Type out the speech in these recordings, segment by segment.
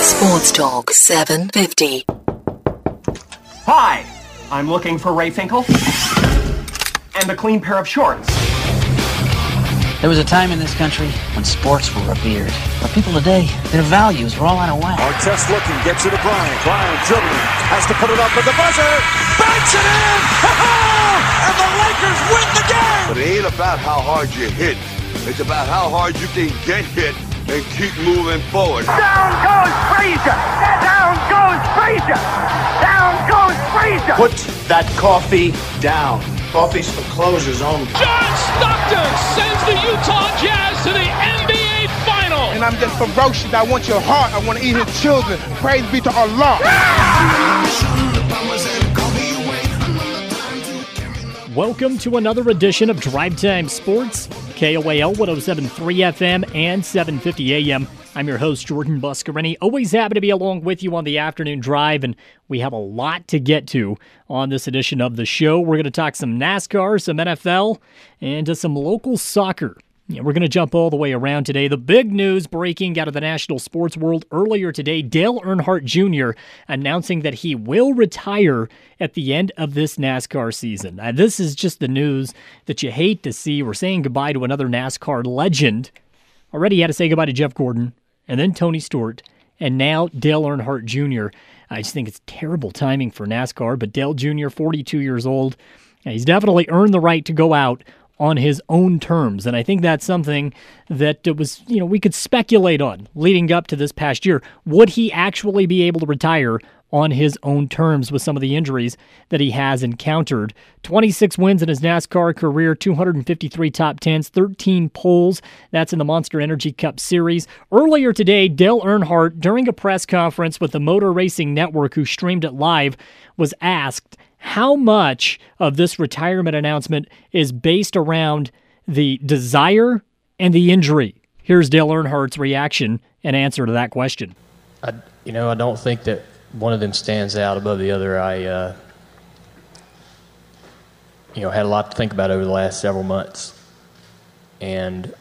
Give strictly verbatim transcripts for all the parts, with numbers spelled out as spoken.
Sports Talk seven fifty. Hi, I'm looking for Ray Finkel and a clean pair of shorts. There was a time in this country when sports were revered. But people today, their values are all out of whack. Artest looking, gets it to Bryant. Bryant dribbling, has to put it up with the buzzer. Banks it in! And the Lakers win the game! But it ain't about how hard you hit. It's about how hard you can get hit and keep moving forward. Down goes Frazier! Down goes Frazier! Down goes Frazier! Put that coffee down. Coffee's for closers only. John Stockton sends the Utah Jazz to the N B A Final. And I'm just ferocious. I want your heart. I want to eat his children. Praise be to Allah. Welcome to another edition of Drive Time Sports, K O A L one oh seven point three F M and seven fifty A M. I'm your host, Jordan Buscarini. Always happy to be along with you on the afternoon drive, and we have a lot to get to on this edition of the show. We're going to talk some NASCAR, some N F L, and uh, some local soccer. Yeah, we're going to jump all the way around today. The big news breaking out of the national sports world earlier today, Dale Earnhardt Junior announcing that he will retire at the end of this NASCAR season. Now, this is just the news that you hate to see. We're saying goodbye to another NASCAR legend. Already had to say goodbye to Jeff Gordon, and then Tony Stewart, and now Dale Earnhardt Junior I just think it's terrible timing for NASCAR, but Dale Junior, forty-two years old, he's definitely earned the right to go out on his own terms, and I think that's something that it was, you know, we could speculate on leading up to this past year. Would he actually be able to retire on his own terms with some of the injuries that he has encountered? twenty-six wins in his NASCAR career, two hundred fifty-three top tens, thirteen poles. That's in the Monster Energy Cup Series. Earlier today, Dale Earnhardt, during a press conference with the Motor Racing Network, who streamed it live, was asked how much of this retirement announcement is based around the desire and the injury. Here's Dale Earnhardt's reaction and answer to that question. I, you know, I don't think that one of them stands out above the other. I, uh, you know, had a lot to think about over the last several months, and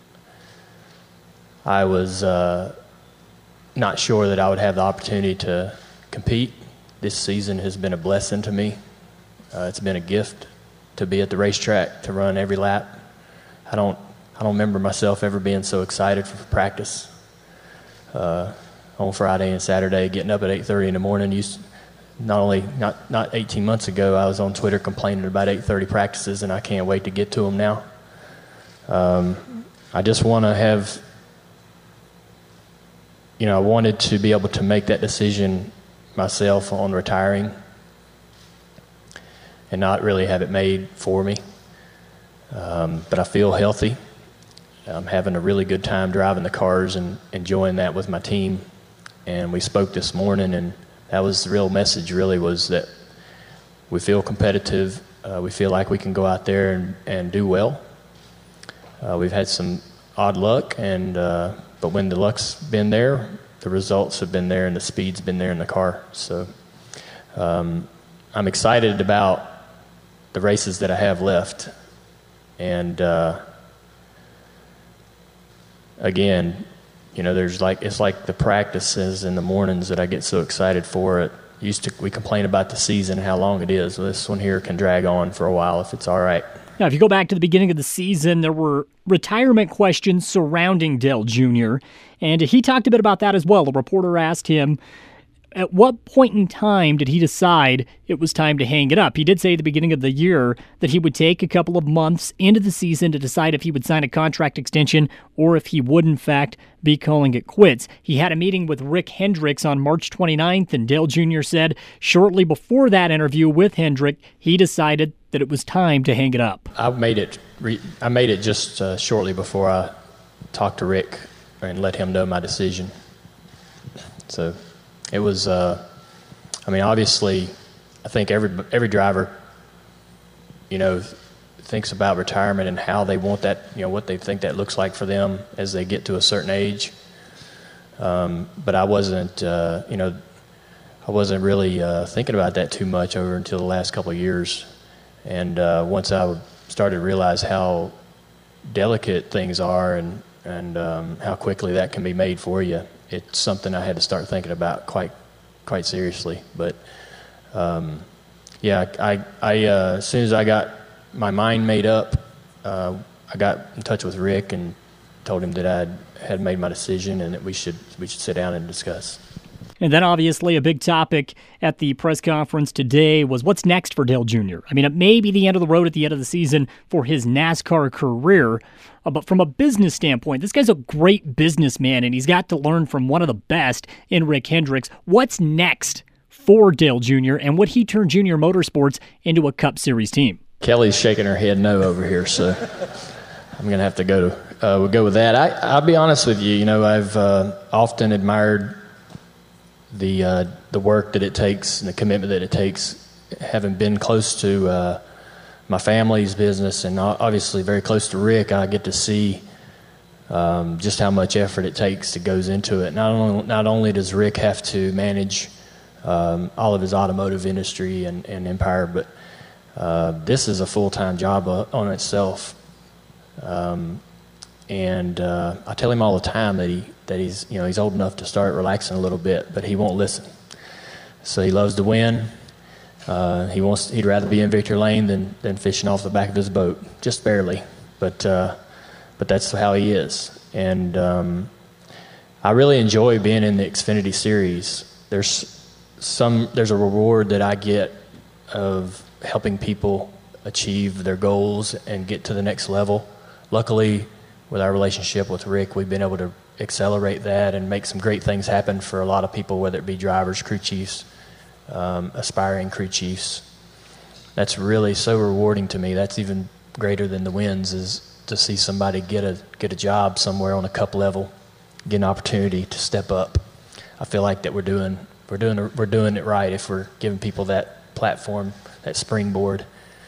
I was uh, not sure that I would have the opportunity to compete. This season has been a blessing to me. Uh, it's been a gift to be at the racetrack, to run every lap. I don't, I don't remember myself ever being so excited for practice. Uh, on Friday and Saturday, getting up at eight thirty in the morning. Used not only not not eighteen months ago, I was on Twitter complaining about eight thirty practices, and I can't wait to get to them now. Um, I just want to have, you know, I wanted to be able to make that decision myself on retiring and not really have it made for me. Um, but I feel healthy. I'm having a really good time driving the cars and enjoying that with my team. And we spoke this morning, and that was the real message, really, was that we feel competitive. Uh, we feel like we can go out there and, and do well. Uh, we've had some odd luck, and uh, but when the luck's been there, the results have been there, and the speed's been there in the car. So um, I'm excited about the races that I have left. And uh, again, you know, there's like, it's like the practices in the mornings that I get so excited for. It used to, we complain about the season, how long it is. Well, this one here can drag on for a while if it's all right. Now, if you go back to the beginning of the season, there were retirement questions surrounding Dale Junior, and he talked a bit about that as well. The reporter asked him, at what point in time did he decide it was time to hang it up? He did say at the beginning of the year that he would take a couple of months into the season to decide if he would sign a contract extension or if he would, in fact, be calling it quits. He had a meeting with Rick Hendricks on March twenty-ninth, and Dale Junior said shortly before that interview with Hendrick, he decided that it was time to hang it up. I made it, re- I made it just uh, shortly before I talked to Rick and let him know my decision. So it was, uh, I mean, obviously, I think every every driver, you know, thinks about retirement and how they want that, you know, what they think that looks like for them as they get to a certain age. Um, but I wasn't, uh, you know, I wasn't really uh, thinking about that too much over until the last couple of years. And uh, once I started to realize how delicate things are and, and um, how quickly that can be made for you, it's something I had to start thinking about quite quite seriously. But um, yeah, I, I uh, as soon as I got my mind made up, uh, I got in touch with Rick and told him that I had made my decision and that we should we should sit down and discuss. And then obviously a big topic at the press conference today was what's next for Dale Junior I mean, it may be the end of the road at the end of the season for his NASCAR career, uh, but from a business standpoint, this guy's a great businessman, and he's got to learn from one of the best in Rick Hendricks. What's next for Dale Junior, and would he turn Junior Motorsports into a Cup Series team? Kelly's shaking her head no over here, so I'm going to have to go to, uh, we'll go with that. I, I'll be honest with you, you know, I've uh, often admired the uh, the work that it takes and the commitment that it takes, having been close to uh, my family's business and obviously very close to Rick. I get to see um, just how much effort it takes that goes into it. Not only, not only does Rick have to manage um, all of his automotive industry and, and empire, but uh, this is a full-time job on itself. Um, and uh, I tell him all the time that he that he's you know he's old enough to start relaxing a little bit, but he won't listen. So he loves to win. Uh, he wants he'd rather be in Victory Lane than than fishing off the back of his boat, just barely. But uh, but that's how he is. And um, I really enjoy being in the Xfinity Series. There's some there's a reward that I get of helping people achieve their goals and get to the next level. Luckily, with our relationship with Rick, we've been able to accelerate that and make some great things happen for a lot of people, whether it be drivers, crew chiefs, um, aspiring crew chiefs. That's really so rewarding to me. That's even greater than the wins, is to see somebody get a get a job somewhere on a cup level, get an opportunity to step up. I feel like that we're doing we're doing we're doing it right if we're giving people that platform, that springboard.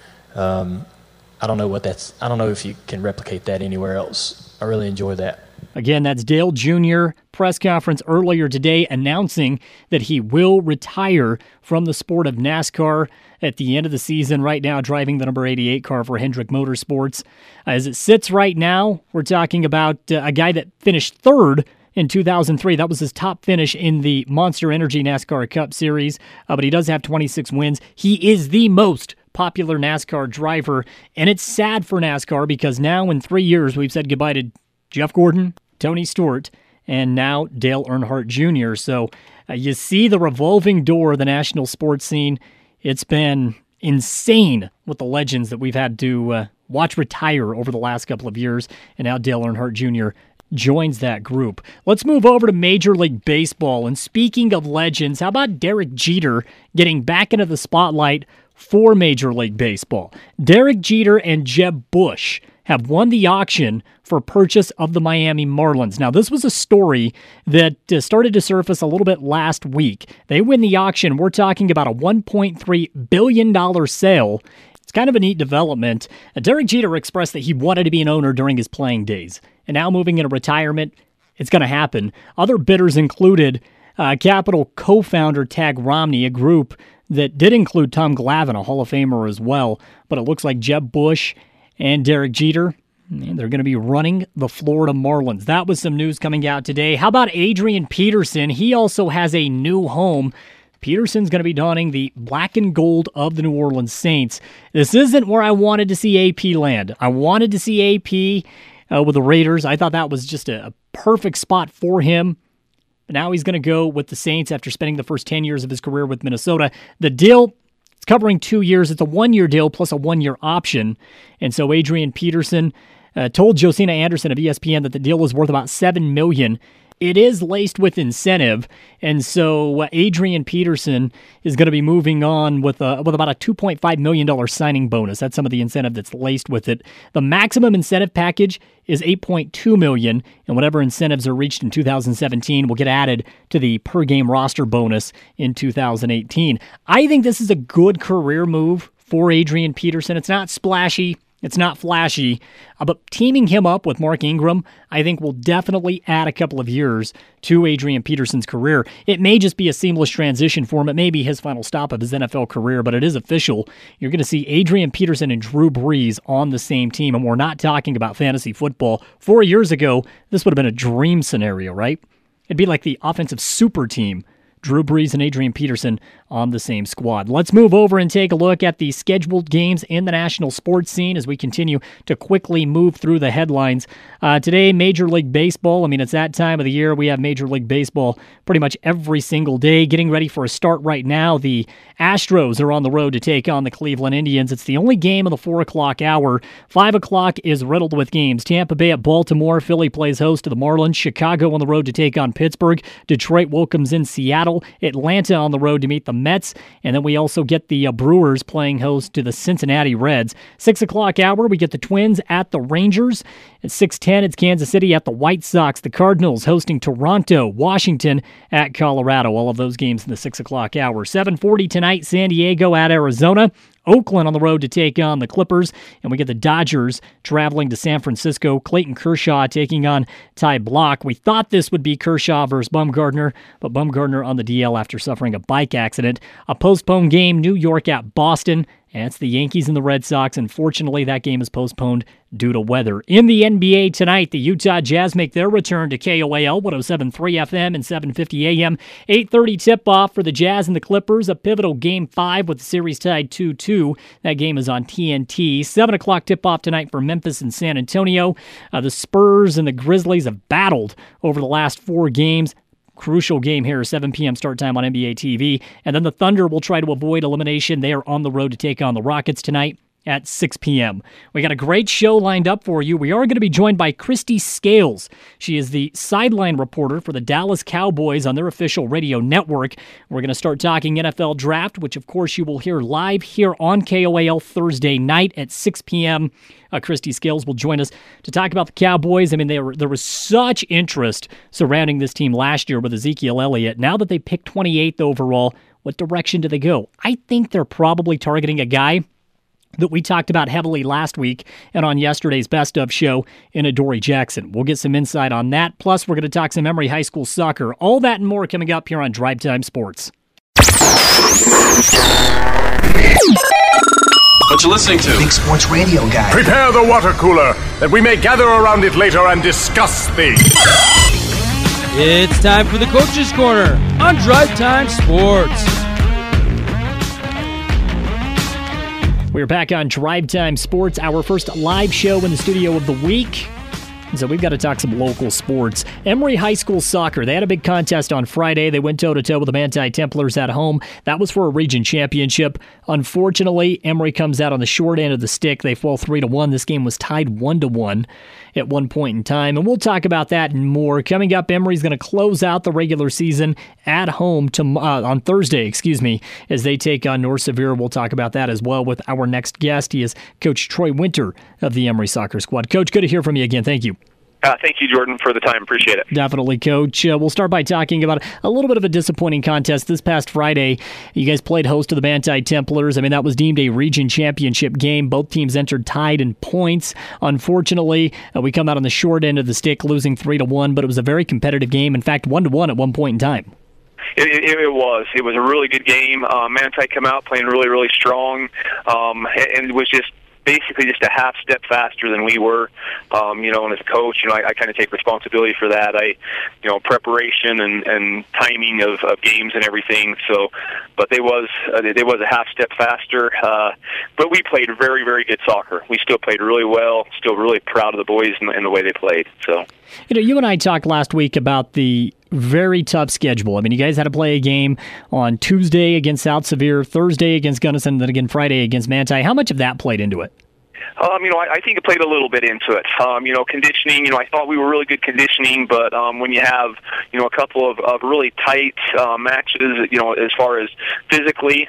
Um, I don't know what that's. I don't know if you can replicate that anywhere else. I really enjoy that. Again, that's Dale Junior press conference earlier today announcing that he will retire from the sport of NASCAR at the end of the season. Right now, driving the number eighty-eight car for Hendrick Motorsports. As it sits right now, we're talking about uh, a guy that finished third in two thousand three. That was his top finish in the Monster Energy NASCAR Cup Series, uh, but he does have twenty-six wins. He is the most popular NASCAR driver, and it's sad for NASCAR because now in three years we've said goodbye to Jeff Gordon, Tony Stewart, and now Dale Earnhardt Junior So uh, you see the revolving door of the national sports scene. It's been insane with the legends that we've had to uh, watch retire over the last couple of years, and now Dale Earnhardt Junior joins that group. Let's move over to Major League Baseball. And speaking of legends, how about Derek Jeter getting back into the spotlight for Major League Baseball? Derek Jeter and Jeb Bush have won the auction for purchase of the Miami Marlins. Now, this was a story that uh, started to surface a little bit last week. They win the auction. We're talking about a one point three billion dollars sale. It's kind of a neat development. Uh, Derek Jeter expressed that he wanted to be an owner during his playing days. And now moving into retirement, it's going to happen. Other bidders included uh, Capital co-founder Tag Romney, a group that did include Tom Glavine, a Hall of Famer as well. But it looks like Jeb Bush and Derek Jeter, and they're going to be running the Florida Marlins. That was some news coming out today. How about Adrian Peterson? He also has a new home. Peterson's going to be donning the black and gold of the New Orleans Saints. This isn't where I wanted to see A P land. I wanted to see A P uh, with the Raiders. I thought that was just a, a perfect spot for him. But now he's going to go with the Saints after spending the first ten years of his career with Minnesota. The deal, it's covering two years. It's a one-year deal plus a one-year option. And so Adrian Peterson uh, told Josina Anderson of E S P N that the deal was worth about seven million dollars. It is laced with incentive, and so uh, Adrian Peterson is going to be moving on with a, with about a two point five million dollars signing bonus. That's some of the incentive that's laced with it. The maximum incentive package is eight point two million dollars, and whatever incentives are reached in two thousand seventeen will get added to the per-game roster bonus in two thousand eighteen. I think this is a good career move for Adrian Peterson. It's not splashy. It's not flashy, uh, but teaming him up with Mark Ingram, I think, will definitely add a couple of years to Adrian Peterson's career. It may just be a seamless transition for him. It may be his final stop of his N F L career, but it is official. You're going to see Adrian Peterson and Drew Brees on the same team, and we're not talking about fantasy football. Four years ago, this would have been a dream scenario, right? It'd be like the offensive super team. Drew Brees and Adrian Peterson on the same squad. Let's move over and take a look at the scheduled games in the national sports scene as we continue to quickly move through the headlines. Uh, today, Major League Baseball. I mean, it's that time of the year. We have Major League Baseball pretty much every single day. Getting ready for a start right now. The Astros are on the road to take on the Cleveland Indians. It's the only game of the four o'clock hour. five o'clock is riddled with games. Tampa Bay at Baltimore. Philly plays host to the Marlins. Chicago on the road to take on Pittsburgh. Detroit welcomes in Seattle. Atlanta on the road to meet the Mets, and then we also get the uh, Brewers playing host to the Cincinnati Reds. six o'clock hour, we get the Twins at the Rangers. At six ten, it's Kansas City at the White Sox. The Cardinals hosting Toronto. Washington at Colorado. All of those games in the six o'clock hour. seven forty tonight, San Diego at Arizona. Oakland on the road to take on the Clippers, and we get the Dodgers traveling to San Francisco. Clayton Kershaw taking on Ty Block. We thought this would be Kershaw versus Bumgarner, but Bumgarner on the D L after suffering a bike accident. A postponed game, New York at Boston. And it's the Yankees and the Red Sox. Unfortunately, that game is postponed due to weather. In the N B A tonight, the Utah Jazz make their return to K O A L one oh seven point three F M and seven fifty A M. eight thirty tip-off for the Jazz and the Clippers. A pivotal Game five with the series tied two two. That game is on T N T. seven o'clock tip-off tonight for Memphis and San Antonio. Uh, the Spurs and the Grizzlies have battled over the last four games. Crucial game here, seven p.m. start time on N B A T V. And then the Thunder will try to avoid elimination. They are on the road to take on the Rockets tonight at six p.m. We got a great show lined up for you. We are going to be joined by Christy Scales. She is the sideline reporter for the Dallas Cowboys on their official radio network. We're going to start talking N F L draft, which of course you will hear live here on K O A L Thursday night at six p.m. Uh, Christy Scales will join us to talk about the Cowboys. I mean, they were, there was such interest surrounding this team last year with Ezekiel Elliott. Now that they picked twenty-eighth overall, what direction do they go? I think they're probably targeting a guy that we talked about heavily last week and on yesterday's Best Of show in Adoree Jackson. We'll get some insight on that. Plus, we're going to talk some Emory High School soccer. All that and more coming up here on Drive Time Sports. What you listening to? Big Sports Radio Guy. Prepare the water cooler that we may gather around it later and discuss things. It's time for the Coach's Corner on Drive Time Sports. We're back on Drive Time Sports, our first live show in the studio of the week. And so we've got to talk some local sports. Emory High School soccer, they had a big contest on Friday. They went toe-to-toe with the Manti Templars at home. That was for a region championship. Unfortunately, Emory comes out on the short end of the stick. They fall three to one. This game was tied one to one at one point in time. And we'll talk about that and more. Coming up, Emory's going to close out the regular season at home to, uh, on Thursday, excuse me, as they take on North Severe. We'll talk about that as well with our next guest. He is Coach Troy Winter of the Emory Soccer Squad. Coach, good to hear from you again. Thank you. Uh, thank you, Jordan, for the time. Appreciate it. Definitely, Coach. Uh, we'll start by talking about a little bit of a disappointing contest this past Friday. You guys played host to the Manti Templars. I mean, that was deemed a region championship game. Both teams entered tied in points. Unfortunately, uh, we come out on the short end of the stick, losing three to one, but it was a very competitive game. In fact, one to one at one point in time. It, it, it was. It was a really good game. Uh, Manti come out playing really, really strong, um, and it was just basically just a half step faster than we were. Um, you know, and as a coach, you know, I, I kind of take responsibility for that. I, you know, preparation and, and timing of, of games and everything. So, but they was uh, they was a half step faster. Uh, but we played very, very good soccer. We still played really well. Still really proud of the boys and, and the way they played. So, you know, you and I talked last week about the very tough schedule. I mean, you guys had to play a game on Tuesday against South Severe, Thursday against Gunnison, then again Friday against Manti. How much of that played into it? Um, you know, I, I think it played a little bit into it. Um, you know, conditioning, you know, I thought we were really good conditioning, but um, when you have, you know, a couple of, of really tight uh, matches, you know, as far as physically,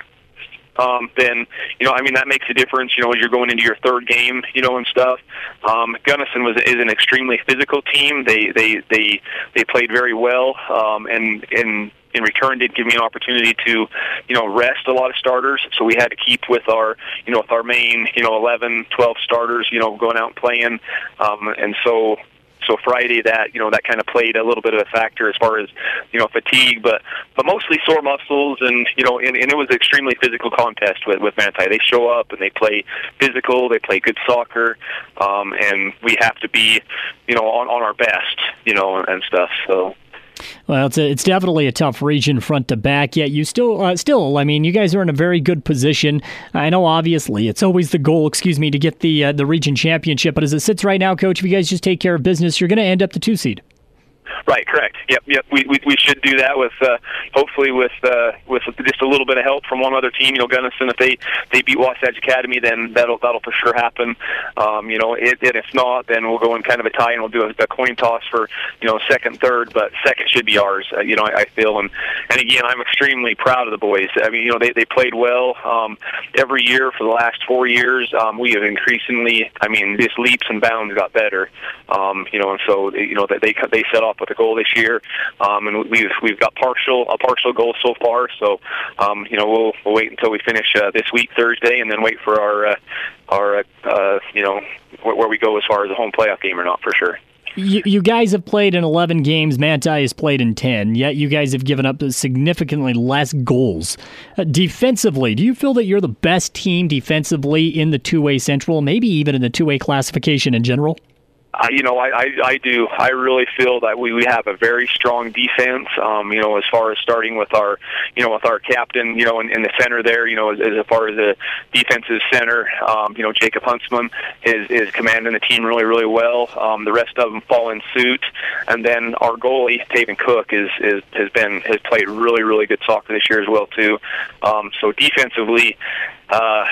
Um, then, you know, I mean, that makes a difference, you know, as you're going into your third game, you know, and stuff. Um, Gunnison was is an extremely physical team. They they they, they played very well, um, and and in return did give me an opportunity to, you know, rest a lot of starters. So we had to keep with our, you know, with our main, you know, eleven, twelve starters, you know, going out and playing, um, and so. So Friday, that you know, that kind of played a little bit of a factor as far as, you know, fatigue, but but mostly sore muscles, and you know, and, and it was an extremely physical contest with with Manti. They show up and they play physical, they play good soccer, um, and we have to be, you know, on, on our best, you know, and, and stuff. So. Well, it's a, it's definitely a tough region front to back. Yet you still, uh, still, I mean, you guys are in a very good position. I know, obviously, it's always the goal, excuse me, to get the uh, the region championship. But as it sits right now, Coach, if you guys just take care of business, you're going to end up the two seed. Right, correct. Yep, yep. We we, we should do that with uh, hopefully with uh, with just a little bit of help from one other team. You know, Gunnison, if they, they beat Wasatch Academy, then that'll that'll for sure happen. Um, you know, it, and if not, then we'll go in kind of a tie and we'll do a, a coin toss for you know second, third. But second should be ours. Uh, you know, I, I feel and and again, I'm extremely proud of the boys. I mean, you know, they they played well um, every year for the last four years. Um, we have increasingly, I mean, just leaps and bounds got better. Um, you know, and so you know that they they set off with a goal this year, um, and we've we've got partial a partial goal so far. So, um, you know, we'll we'll wait until we finish uh, this week Thursday, and then wait for our uh, our uh, you know where, where we go as far as a home playoff game or not for sure. You, you guys have played in eleven games. Manti has played in ten. Yet you guys have given up significantly less goals. Uh, defensively, do you feel that you're the best team defensively in the two A Central, maybe even in the two A classification in general? Uh, you know, I, I, I do. I really feel that we, we have a very strong defense. Um, you know, as far as starting with our, you know, with our captain, you know, in, in the center there, you know, as, as far as the defensive center, um, you know, Jacob Huntsman is is commanding the team really, really well. Um, the rest of them fall in suit, and then our goalie Taven Cook is is has been has played really, really good soccer this year as well too. Um, so defensively. Uh,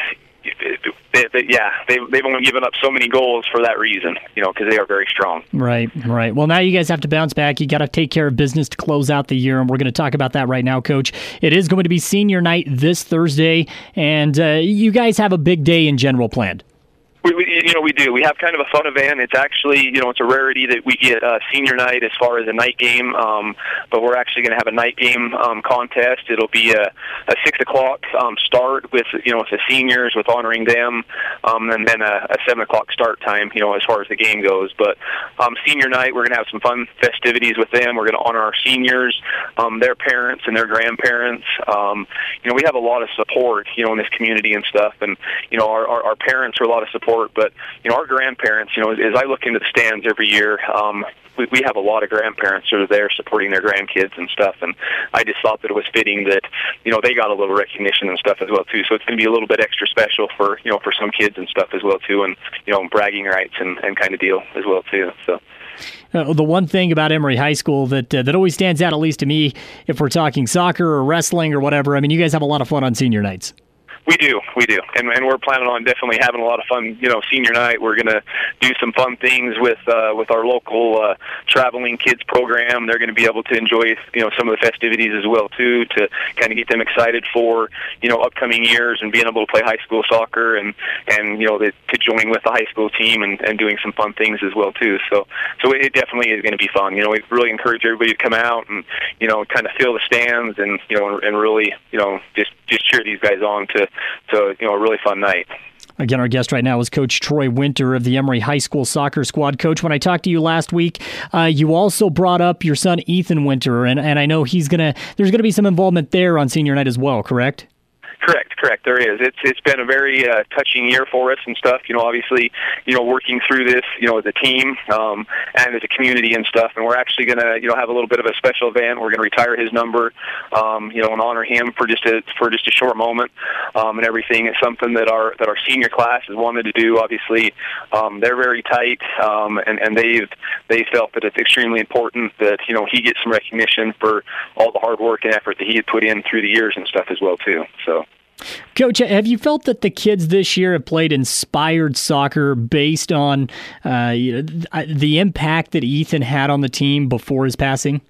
They, they, yeah, they, they've only given up so many goals for that reason, you know, because they are very strong. Right, right. Well, now you guys have to bounce back. You got to take care of business to close out the year, and we're going to talk about that right now, Coach. It is going to be senior night this Thursday, and uh, you guys have a big day in general planned. We, we, you know, we do. We have kind of a fun event. It's actually, you know, it's a rarity that we get uh, senior night as far as a night game, um, but we're actually going to have a night game um, contest. It'll be a, a six o'clock um, start with, you know, with the seniors, with honoring them, um, and then a, a seven o'clock start time, you know, as far as the game goes. But um, senior night, we're going to have some fun festivities with them. We're going to honor our seniors, um, their parents and their grandparents. Um, you know, we have a lot of support, you know, in this community and stuff, and you know, our, our, our parents are a lot of support. But you know, our grandparents, you know, as, as I look into the stands every year, um, we, we have a lot of grandparents that are there supporting their grandkids and stuff. And I just thought that it was fitting that, you know, they got a little recognition and stuff as well too. So it's going to be a little bit extra special for, you know, for some kids and stuff as well too, and you know, bragging rights and, and kind of deal as well too. So. Uh, the one thing about Emory High School that uh, that always stands out, at least to me, if we're talking soccer or wrestling or whatever, I mean, you guys have a lot of fun on senior nights. We do, we do, and and we're planning on definitely having a lot of fun. You know, senior night, we're gonna do some fun things with uh, with our local uh, traveling kids program. They're going to be able to enjoy, you know, some of the festivities as well too, to kind of get them excited for, you know, upcoming years and being able to play high school soccer and and you know, they, to join with the high school team and, and doing some fun things as well too. So so it definitely is going to be fun. You know, we really encourage everybody to come out and, you know, kind of fill the stands and, you know, and really, you know, just just cheer these guys on to. So, you know, a really fun night. Again, our guest right now is Coach Troy Winter of the Emory High School Soccer Squad. Coach, when I talked to you last week, uh, you also brought up your son, Ethan Winter, and, and I know he's gonna. there's going to be some involvement there on senior night as well, correct? Correct, correct. There is. It's it's been a very uh, touching year for us and stuff. You know, obviously, you know, working through this, you know, as a team um, and as a community and stuff. And we're actually going to, you know, have a little bit of a special event. We're going to retire his number, um, you know, and honor him for just a for just a short moment um, and everything. It's something that our that our senior class has wanted to do. Obviously, um, they're very tight, um, and and they've they felt that it's extremely important that, you know, he gets some recognition for all the hard work and effort that he had put in through the years and stuff as well too. So. Coach, have you felt that the kids this year have played inspired soccer based on uh, you know, the impact that Ethan had on the team before his passing?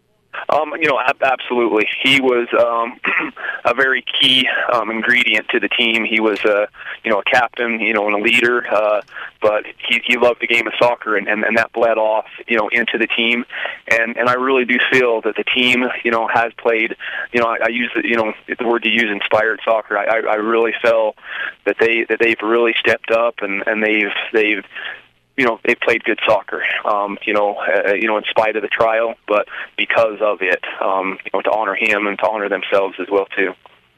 Um, you know, ab- absolutely. He was um, a very key um, ingredient to the team. He was, a, you know, a captain, you know, and a leader. Uh, but he, he loved the game of soccer, and, and, and that bled off, you know, into the team. And and I really do feel that the team, you know, has played. You know, I, I use the, you know, the word to use, inspired soccer. I, I, I really felt that they that they've really stepped up, and, and they've they've. You know, they played good soccer, um, you know, uh, you know, in spite of the trial, but because of it, um, you know, to honor him and to honor themselves as well, too.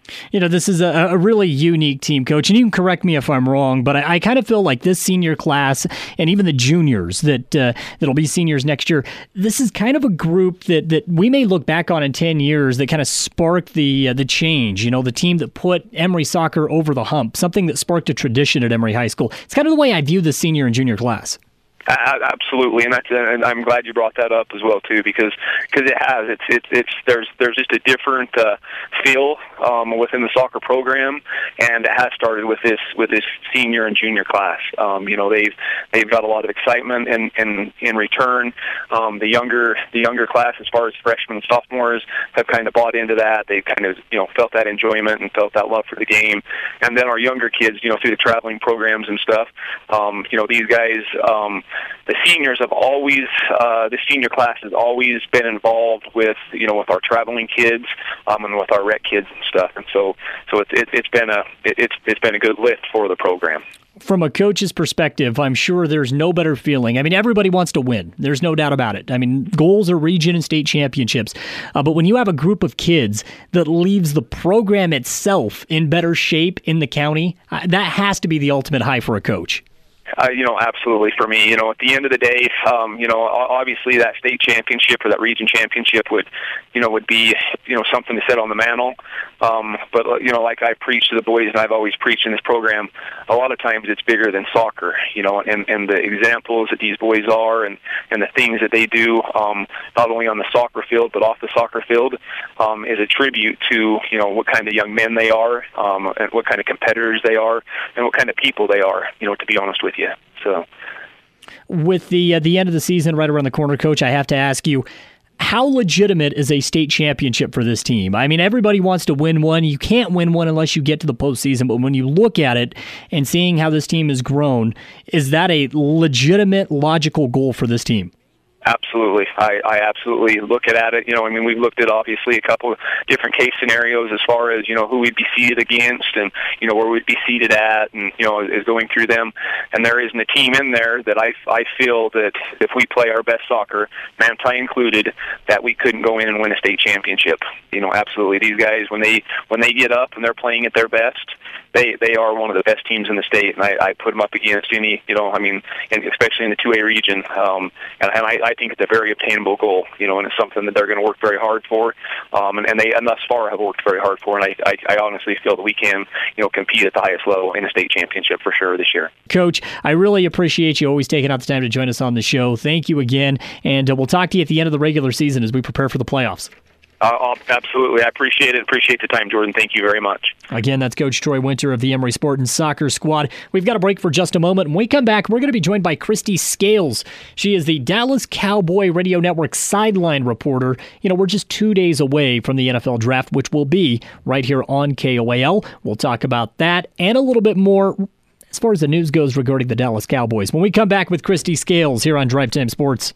You know, this is a, a really unique team, Coach, and you can correct me if I'm wrong, but I, I kind of feel like this senior class and even the juniors that, uh, that'll be seniors next year, this is kind of a group that, that we may look back on in ten years that kind of sparked the uh, the change, you know, the team that put Emory soccer over the hump, something that sparked a tradition at Emory High School. It's kind of the way I view the senior and junior class. Uh, absolutely, and that's and I'm glad you brought that up as well too, because because it has it's it's it's there's there's just a different uh, feel um, within the soccer program, and it has started with this with this senior and junior class. Um, you know, they've they've got a lot of excitement, and in in return, um, the younger the younger class, as far as freshmen and sophomores, have kind of bought into that. They've kind of you know felt that enjoyment and felt that love for the game, and then our younger kids, you know, through the traveling programs and stuff, um, you know, these guys. Um, The seniors have always, uh, the senior class has always been involved with, you know, with our traveling kids um, and with our rec kids and stuff, and so, so it's it, it's been a it, it's it's been a good lift for the program. From a coach's perspective, I'm sure there's no better feeling. I mean, everybody wants to win. There's no doubt about it. I mean, goals are region and state championships. Uh, but when you have a group of kids that leaves the program itself in better shape in the county, uh, that has to be the ultimate high for a coach. Uh, you know, absolutely for me. You know, at the end of the day, um, you know, obviously that state championship or that region championship would, you know, would be, you know, something to set on the mantle. Um, but, you know, like I preach to the boys and I've always preached in this program, a lot of times it's bigger than soccer, you know, and, and the examples that these boys are and, and the things that they do, um, not only on the soccer field but off the soccer field, um, is a tribute to, you know, what kind of young men they are, um, and what kind of competitors they are, and what kind of people they are, you know, to be honest with you. So, with the uh, the end of the season right around the corner, Coach, I have to ask you, how legitimate is a state championship for this team? I mean, everybody wants to win one. You can't win one unless you get to the postseason. But when you look at it and seeing how this team has grown, is that a legitimate, logical goal for this team? Absolutely. I, I absolutely look at it. You know, I mean, we've looked at obviously a couple of different case scenarios as far as, you know, who we'd be seated against and, you know, where we'd be seated at and, you know, is going through them. And there isn't a team in there that I, I feel that if we play our best soccer, Manti included, that we couldn't go in and win a state championship. You know, absolutely. These guys, when they when they get up and they're playing at their best, they they are one of the best teams in the state, and I, I put them up against any, you know, I mean, and especially in the two A region, um, and, and I, I think it's a very obtainable goal, you know, and it's something that they're going to work very hard for, um, and, and they and thus far have worked very hard for, and I, I, I honestly feel that we can, you know, compete at the highest level in a state championship for sure this year. Coach, I really appreciate you always taking out the time to join us on the show. Thank you again, and uh, we'll talk to you at the end of the regular season as we prepare for the playoffs. Uh, absolutely. I appreciate it. Appreciate the time, Jordan. Thank you very much. Again, that's Coach Troy Winter of the Emory Spartans soccer squad. We've got a break for just a moment. When we come back, we're going to be joined by Christy Scales. She is the Dallas Cowboy Radio Network sideline reporter. You know, we're just two days away from the N F L draft, which will be right here on K O A L. We'll talk about that and a little bit more as far as the news goes regarding the Dallas Cowboys when we come back with Christy Scales here on Drive Time Sports.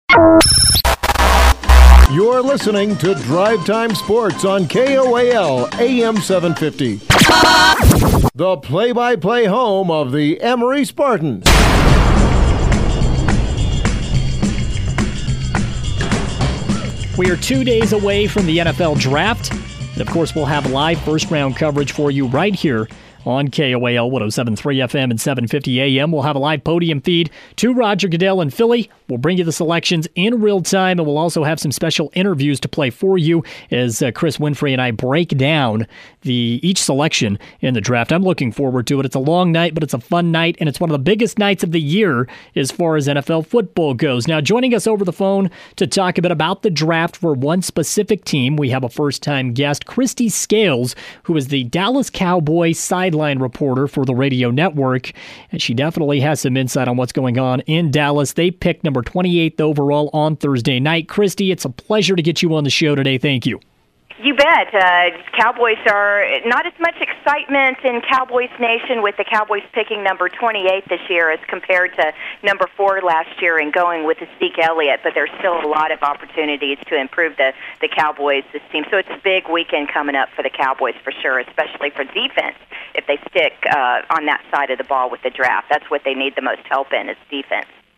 You're listening to Drive Time Sports on K O A L A M seven fifty. The play-by-play home of the Emory Spartans. We are two days away from the N F L draft. And of course, we'll have live first-round coverage for you right here on K O A L one oh seven point three F M and seven fifty A M. We'll have a live podium feed to Roger Goodell in Philly. We'll bring you the selections in real time, and we'll also have some special interviews to play for you as uh, Chris Winfrey and I break down the each selection in the draft. I'm looking forward to it. It's a long night, but it's a fun night, and it's one of the biggest nights of the year as far as N F L football goes. Now, joining us over the phone to talk a bit about the draft for one specific team, we have a first-time guest, Christy Scales, who is the Dallas Cowboys sideline reporter for the radio network, and she definitely has some insight on what's going on in Dallas. They picked number twenty-eighth overall on Thursday night. Christy, it's a pleasure to get you on the show today. Thank you. You bet. Uh, Cowboys are not as much excitement in Cowboys Nation with the Cowboys picking number twenty-eight this year as compared to number four last year and going with Zeke Elliott, but there's still a lot of opportunities to improve the, the Cowboys, this team. So it's a big weekend coming up for the Cowboys for sure, especially for defense if they stick uh, on that side of the ball with the draft. That's what they need the most help in is defense.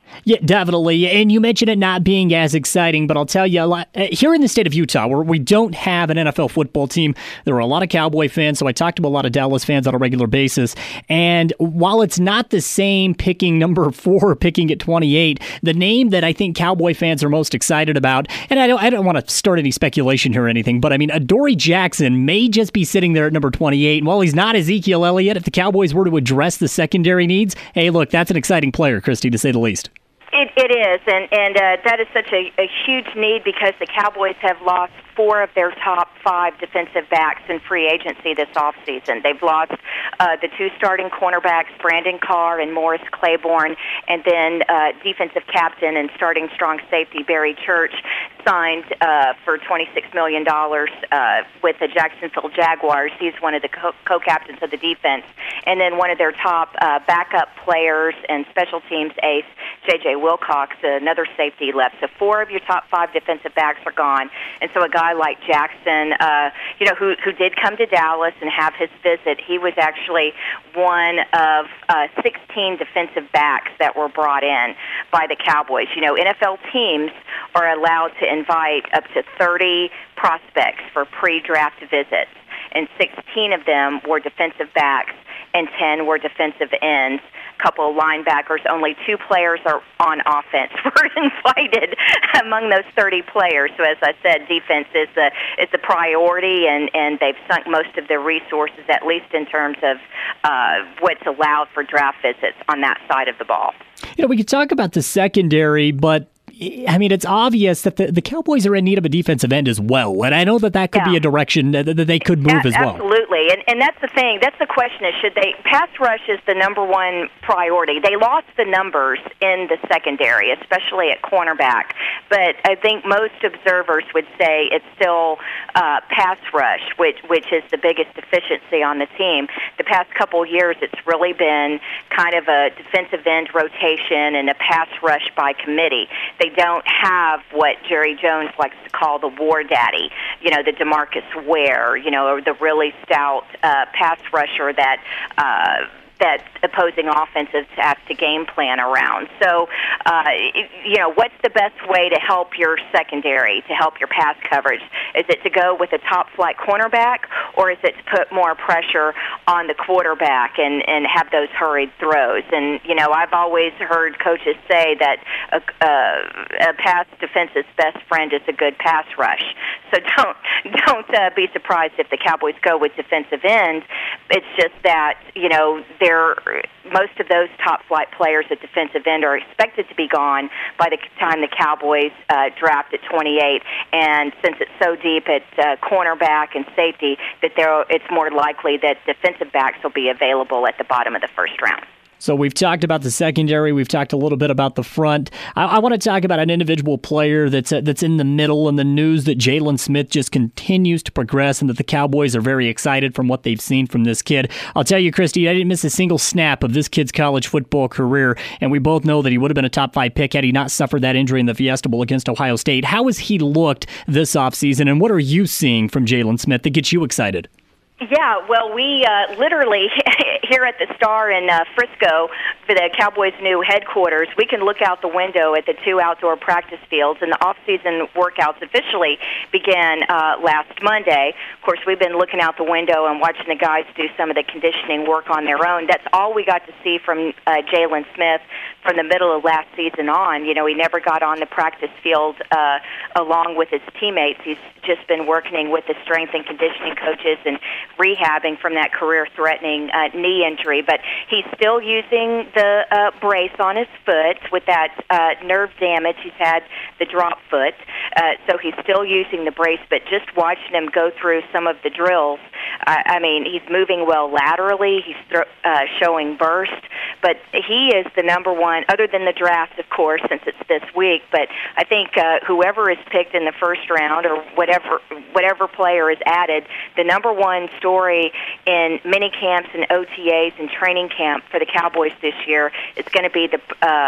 Yeah, definitely. And you mentioned it not being as exciting, but I'll tell you, a lot, uh, here in the state of Utah, where we don't have an N F L football team, there are a lot of Cowboy fans, so I talk to a lot of Dallas fans on a regular basis. And while it's not the same picking number four, picking at twenty-eight, the name that I think Cowboy fans are most excited about, and I don't, I don't want to start any speculation here or anything, but I mean, Adoree Jackson may just be sitting there at number twenty-eight. And while he's not Ezekiel Elliott, if the Cowboys were to address the secondary needs, hey, look, that's an exciting player, Christy, to say the least. It, it is, and, and uh, that is such a, a huge need because the Cowboys have lost four of their top five defensive backs in free agency this offseason. They've lost uh, the two starting cornerbacks, Brandon Carr and Morris Claiborne, and then uh, defensive captain and starting strong safety Barry Church signed uh, for twenty-six million dollars uh, with the Jacksonville Jaguars. He's one of the co- co-captains of the defense. And then one of their top uh, backup players and special teams ace, J J Wilcox, another safety, left. So four of your top five defensive backs are gone. And so a guy like Jackson, uh, you know, who, who did come to Dallas and have his visit, he was actually one of uh, sixteen defensive backs that were brought in by the Cowboys. You know, N F L teams are allowed to invite up to thirty prospects for pre-draft visits, and sixteen of them were defensive backs and ten were defensive ends. Couple of linebackers, only two players are on offense were invited among those thirty players. So as I said, defense is the is the priority, and, and they've sunk most of their resources, at least in terms of uh, what's allowed for draft visits on that side of the ball. You know, we could talk about the secondary, but I mean, it's obvious that the, the Cowboys are in need of a defensive end as well, and I know that that could yeah. be a direction that, that they could move a- as well. Absolutely, and and that's the thing. That's the question: is should they pass rush is the number one priority? They lost the numbers in the secondary, especially at cornerback, but I think most observers would say it's still uh, pass rush, which which is the biggest deficiency on the team. The past couple of years, it's really been kind of a defensive end rotation and a pass rush by committee. They don't have what Jerry Jones likes to call the war daddy, you know, the DeMarcus Ware, you know, or the really stout uh, pass rusher that uh, that opposing offenses have to game plan around. So, uh, you know, what's the best way to help your secondary, to help your pass coverage? Is it to go with a top-flight cornerback, or is it to put more pressure on the quarterback and, and have those hurried throws? And, you know, I've always heard coaches say that a, a, a pass defense's best friend is a good pass rush. So don't don't uh, be surprised if the Cowboys go with defensive end. It's just that, you know, they're, most of those top-flight players at defensive end are expected to be gone by the time the Cowboys uh, draft at twenty-eight. And since it's so deep at uh, cornerback and safety, that there, it's more likely that defensive backs will be available at the bottom of the first round. So we've talked about the secondary. We've talked a little bit about the front. I, I want to talk about an individual player that's uh, that's in the middle, and the news that Jaylon Smith just continues to progress and that the Cowboys are very excited from what they've seen from this kid. I'll tell you, Christy, I didn't miss a single snap of this kid's college football career, and we both know that he would have been a top five pick had he not suffered that injury in the Fiesta Bowl against Ohio State. How has he looked this offseason, and what are you seeing from Jaylon Smith that gets you excited? Yeah, well, we uh, literally here at the Star in uh, Frisco, for the Cowboys' new headquarters, we can look out the window at the two outdoor practice fields, and the off-season workouts officially began uh, last Monday. Of course, we've been looking out the window and watching the guys do some of the conditioning work on their own. That's all we got to see from uh, Jaylon Smith from the middle of last season on. You know, he never got on the practice field uh, along with his teammates. He's just been working with the strength and conditioning coaches and rehabbing from that career-threatening uh, knee injury, but he's still using the uh, brace on his foot with that uh, nerve damage. He's had the drop foot, uh, so he's still using the brace, but just watching him go through some of the drills, uh, I mean, he's moving well laterally, he's th- uh, showing burst, but he is the number one, other than the draft, of course, since it's this week, but I think uh, whoever is picked in the first round or whatever whatever player is added, the number one story in mini camps and O T As and training camp for the Cowboys this year is going to be the uh,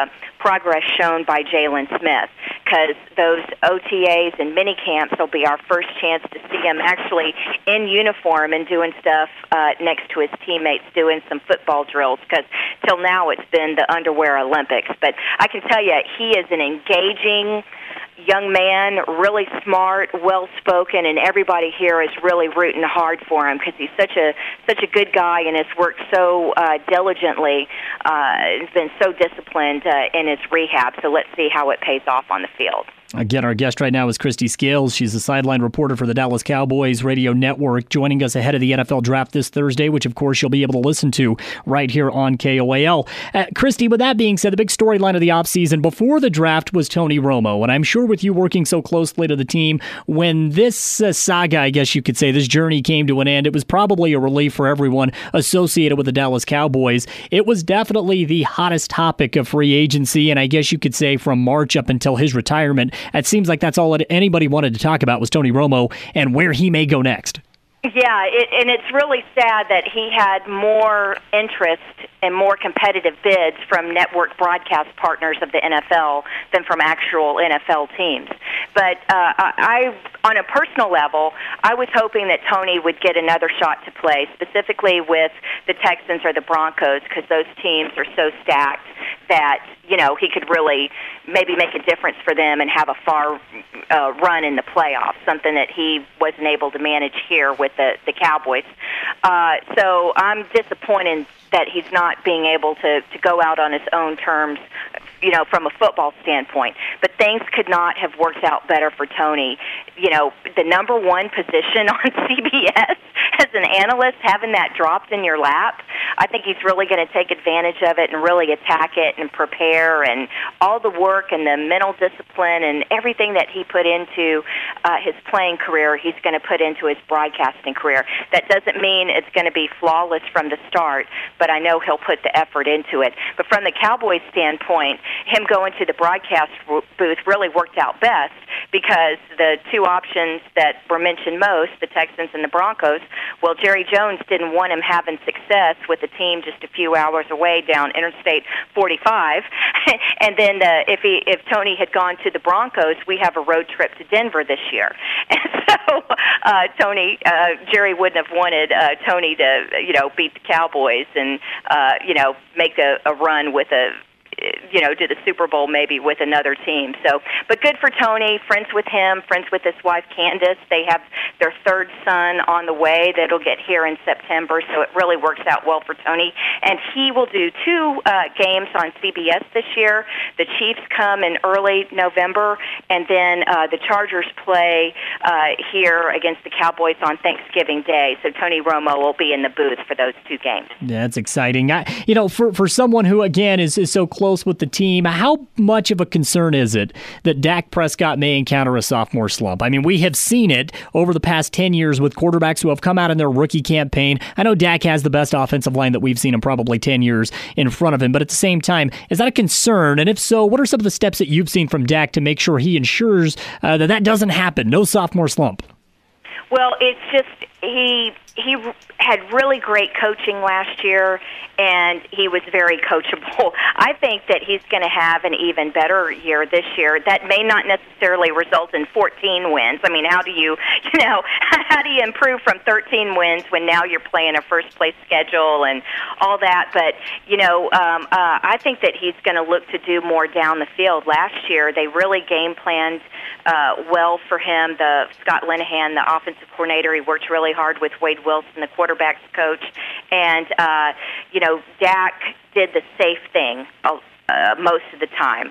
progress shown by Jalen Smith, because those O T As and mini camps will be our first chance to see him actually in uniform and doing stuff uh, next to his teammates, doing some football drills, because till now it's been the underwear Olympics. But I can tell you, he is an engaging young man, really smart, well-spoken, and everybody here is really rooting hard for him because he's such a such a good guy and has worked so uh, diligently, uh, has been so disciplined uh, in his rehab. So let's see how it pays off on the field. Again, our guest right now is Christy Scales. She's a sideline reporter for the Dallas Cowboys Radio Network, joining us ahead of the N F L Draft this Thursday, which, of course, you'll be able to listen to right here on K O A L. Uh, Christy, with that being said, the big storyline of the offseason before the draft was Tony Romo, and I'm sure with you working so closely to the team, when this uh, saga, I guess you could say, this journey came to an end, it was probably a relief for everyone associated with the Dallas Cowboys. It was definitely the hottest topic of free agency, and I guess you could say from March up until his retirement. It seems like that's all that anybody wanted to talk about was Tony Romo and where he may go next. Yeah, it, and it's really sad that he had more interest and more competitive bids from network broadcast partners of the N F L than from actual N F L teams. But uh, I, on a personal level, I was hoping that Tony would get another shot to play, specifically with the Texans or the Broncos, because those teams are so stacked that, you know, he could really maybe make a difference for them and have a far uh, run in the playoffs, something that he wasn't able to manage here with the, the Cowboys. Uh, so I'm disappointed that he's not being able to, to go out on his own terms, you know, from a football standpoint. But things could not have worked out better for Tony. You know, the number one position on C B S as an analyst, having that dropped in your lap, I think he's really going to take advantage of it and really attack it and prepare, and all the work and the mental discipline and everything that he put into uh, his playing career, he's going to put into his broadcasting career. That doesn't mean it's going to be flawless from the start, but I know he'll put the effort into it. But from the Cowboys standpoint, him going to the broadcast booth really worked out best, because the two options that were mentioned most, the Texans and the Broncos, well, Jerry Jones didn't want him having success with a team just a few hours away down Interstate forty-five. And then uh, if he, if Tony had gone to the Broncos, we have a road trip to Denver this year. And so uh, Tony, uh, Jerry wouldn't have wanted uh, Tony to, you know, beat the Cowboys and, uh, you know, make a, a run with a, you know, to the Super Bowl maybe with another team. So, but good for Tony, friends with him, friends with his wife Candace. They have their third son on the way that'll get here in September, so it really works out well for Tony. And he will do two uh, games on C B S this year. The Chiefs come in early November, and then uh, the Chargers play uh, here against the Cowboys on Thanksgiving Day. So Tony Romo will be in the booth for those two games. Yeah, that's exciting. I, you know, for, for someone who, again, is, is so close with the team, how much of a concern is it that Dak Prescott may encounter a sophomore slump? I mean, we have seen it over the past ten years with quarterbacks who have come out in their rookie campaign. I know Dak has the best offensive line that we've seen in probably ten years in front of him, but at the same time, is that a concern? And if so, what are some of the steps that you've seen from Dak to make sure he ensures uh, that that doesn't happen? No sophomore slump. Well, it's just he he had really great coaching last year, and he was very coachable. I think that he's going to have an even better year this year. That may not necessarily result in fourteen wins. I mean, how do you, you know, how do you improve from thirteen wins when now you're playing a first-place schedule and all that? But, you know, um, uh, I think that he's going to look to do more down the field. Last year, they really game planned uh, well for him. The Scott Linehan, the offensive coordinator, he worked really hard with Wade Wilson, the quarterback's coach, and uh, you know, Dak did the safe thing uh, most of the time,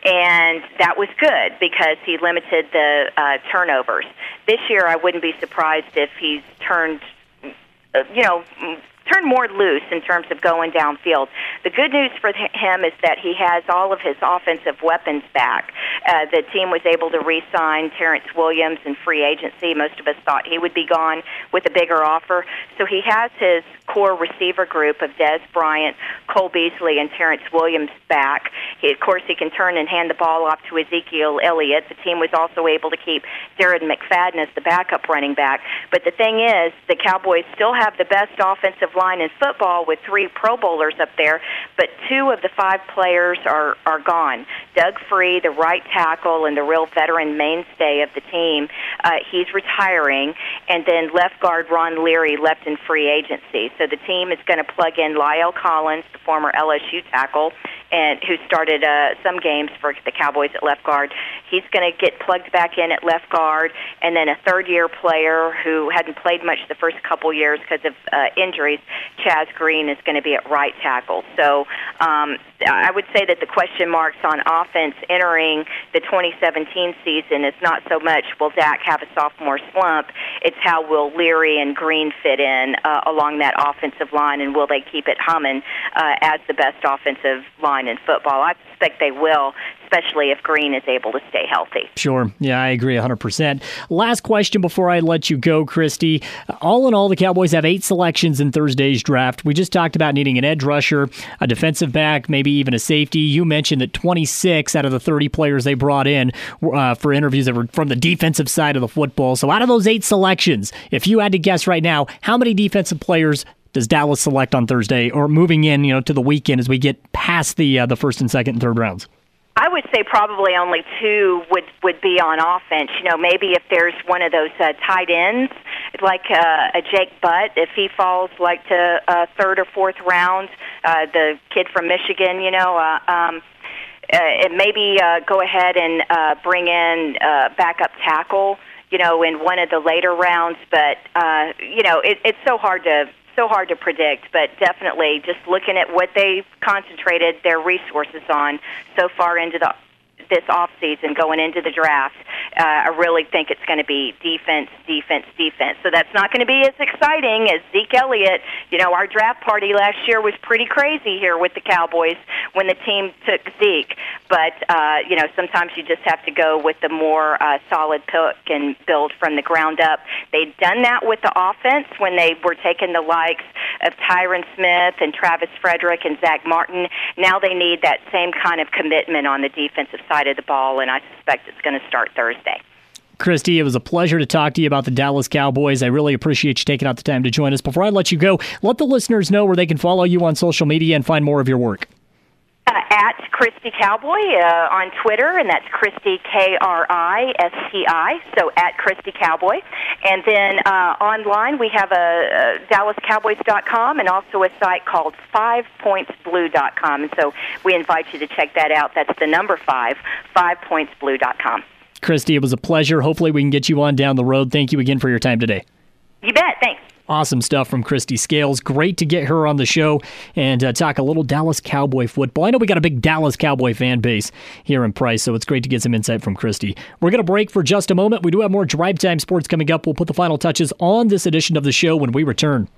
and that was good because he limited the uh, turnovers. This year, I wouldn't be surprised if he's turned, uh, you know, turned more loose in terms of going downfield. The good news for him is that he has all of his offensive weapons back. Uh, the team was able to re-sign Terrence Williams in free agency. Most of us thought he would be gone with a bigger offer. So he has his core receiver group of Des Bryant, Cole Beasley, and Terrence Williams back. He, of course, he can turn and hand the ball off to Ezekiel Elliott. The team was also able to keep Darren McFadden as the backup running back. But the thing is, the Cowboys still have the best offensive line in football with three Pro Bowlers up there, but two of the five players are, are gone. Doug Free, the right tackle and the real veteran mainstay of the team, uh, he's retiring, and then left guard Ron Leary left in free agency. So the team is going to plug in Lyle Collins, the former L S U tackle, and who started uh, some games for the Cowboys at left guard. He's going to get plugged back in at left guard, and then a third-year player who hadn't played much the first couple years because of uh, injuries, Chaz Green, is going to be at right tackle. So um, I would say that the question marks on offense entering the twenty seventeen season is not so much will Dak have a sophomore slump, it's how will Leary and Green fit in uh, along that offensive line, and will they keep it humming uh, as the best offensive line in football. I suspect they will, especially if Green is able to stay healthy. Sure. Yeah, I agree one hundred percent. Last question before I let you go, Christy. All in all, the Cowboys have eight selections in Thursday's draft. We just talked about needing an edge rusher, a defensive back, maybe even a safety. You mentioned that twenty-six out of the thirty players they brought in uh, for interviews that were from the defensive side of the football. So out of those eight selections, if you had to guess right now, how many defensive players does Dallas select on Thursday, or moving in, you know, to the weekend as we get past the uh, the first and second and third rounds? I would say probably only two would, would be on offense. You know, maybe if there's one of those uh, tight ends, like uh, a Jake Butt, if he falls like to uh, third or fourth round, uh, the kid from Michigan, you know, uh, um, uh, it maybe uh, go ahead and uh, bring in uh, backup tackle, you know, in one of the later rounds. But, uh, you know, it, it's so hard to so hard to predict, but definitely just looking at what they concentrated their resources on so far into the this offseason going into the draft, uh, I really think it's going to be defense, defense, defense. So that's not going to be as exciting as Zeke Elliott. You know, our draft party last year was pretty crazy here with the Cowboys when the team took Zeke. But, uh, you know, sometimes you just have to go with the more uh, solid pick and build from the ground up. They'd done that with the offense when they were taking the likes of Tyron Smith and Travis Frederick and Zach Martin. Now they need that same kind of commitment on the defensive side of the ball, and I suspect it's going to start Thursday. Christy, it was a pleasure to talk to you about the Dallas Cowboys. I really appreciate you taking out the time to join us. Before I let you go, let the listeners know where they can follow you on social media and find more of your work. Uh, at Christy Cowboy uh, on Twitter, and that's Christy, K R I S T I, so at Christy Cowboy. And then uh, online we have a, a Dallas Cowboys dot com and also a site called five points blue dot com. And so we invite you to check that out. That's the number five, five points blue dot com. Christy, it was a pleasure. Hopefully we can get you on down the road. Thank you again for your time today. You bet. Thanks. Awesome stuff from Christy Scales. Great to get her on the show and uh, talk a little Dallas Cowboy football. I know we got a big Dallas Cowboy fan base here in Price, so it's great to get some insight from Christy. We're going to break for just a moment. We do have more Drive Time Sports coming up. We'll put the final touches on this edition of the show when we return.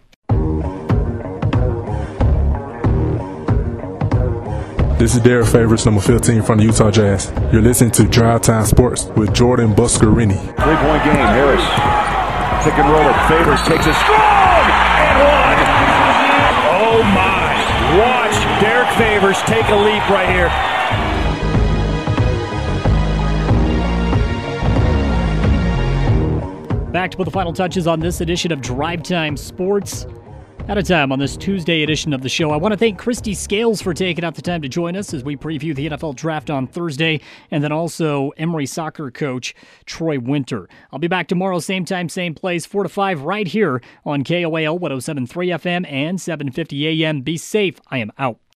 This is Derek Favors, number fifteen from the Utah Jazz. You're listening to Drive Time Sports with Jordan Buscarini. Three-point game, Harris. Pick and roll it. Favors takes a strong and one. Oh my. Watch Derek Favors take a leap right here. Back to put the final touches on this edition of Drive Time Sports. Out of time on this Tuesday edition of the show. I want to thank Christy Scales for taking out the time to join us as we preview the N F L Draft on Thursday, and then also Emory soccer coach Troy Winter. I'll be back tomorrow, same time, same place, four to five, right here on K O A L one oh seven point three F M and seven fifty A M. Be safe. I am out.